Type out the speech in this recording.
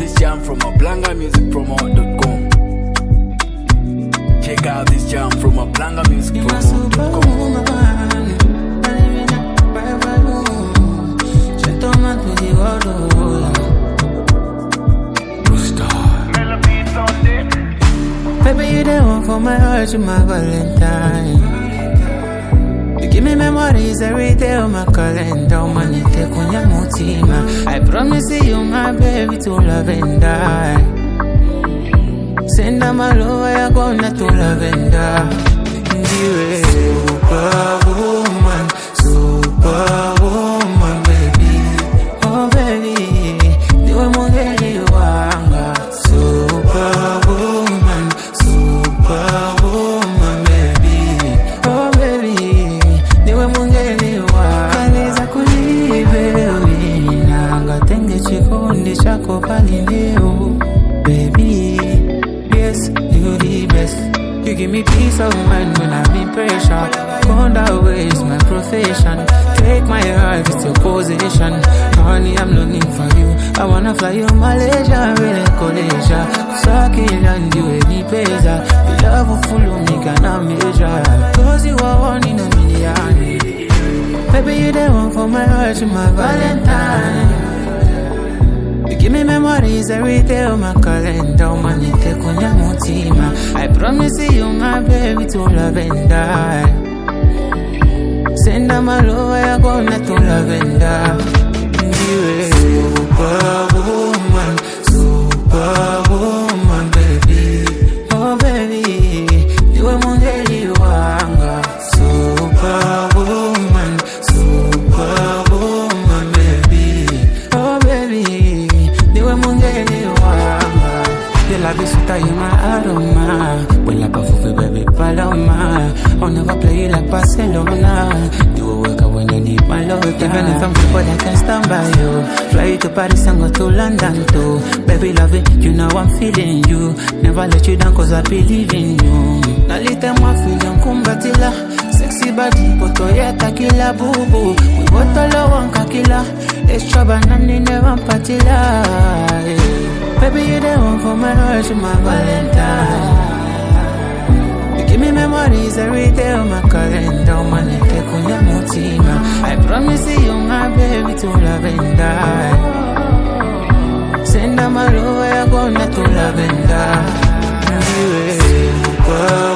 this jam from ablangamusicpromo.com. Check out this jam from ablangamusicpromo.com. Baby, you the one for my heart, you my Valentine. You give me memories every day on my calendar. Man, you take on your mutima. I promise you, my baby, to love and die. Send them all over, you're gonna to love and die. Superwoman, superwoman, baby. Oh, baby, you are more than you are. Superwoman, superwoman, baby. Oh, baby, you are more than you are. Kaleza kulibe wina, ngatenge chikundi chako palineo, baby. Yes, you the best. You give me peace of mind when I'm in pressure. Conda ways my profession. Take my heart, it's your position. Honey, I'm longing for you. I wanna fly you Malaysia, really Malaysia. Saki and you any pesa. The love will follow me, can I measure? Cause you are one in a million. Baby, you the one for my heart, you my Valentine. You give me memories every day on my calendar. Man, you take on your mutima. I promise you, my baby, to love and die. Send them all over, you're gonna to love and die. Superwoman, superwoman, baby. Oh, baby, you are more than you are. Superwoman, superwoman, baby. Oh, baby, you are more than you are. De la visita y my aroma. When la pafufe baby paloma. I'll never play you like Barcelona. Do a worker when you need my love. Even if I'm crippled, I can stand by you. Fly you to Paris and go to London too. Baby love it, you know I'm feeling you. Never let you down cause I believe in you. Nalite mwa feeling kumbatila. Sexy body, poto yeta kila bubu. We bottle wanka kila. Extra banana never patila. Baby, you the one for my heart, you my Valentine. You give me memories every day on my calendar. Man, you take on your mutima. I promise you, my baby, to love and die. Send them all over, you're gonna to love and die.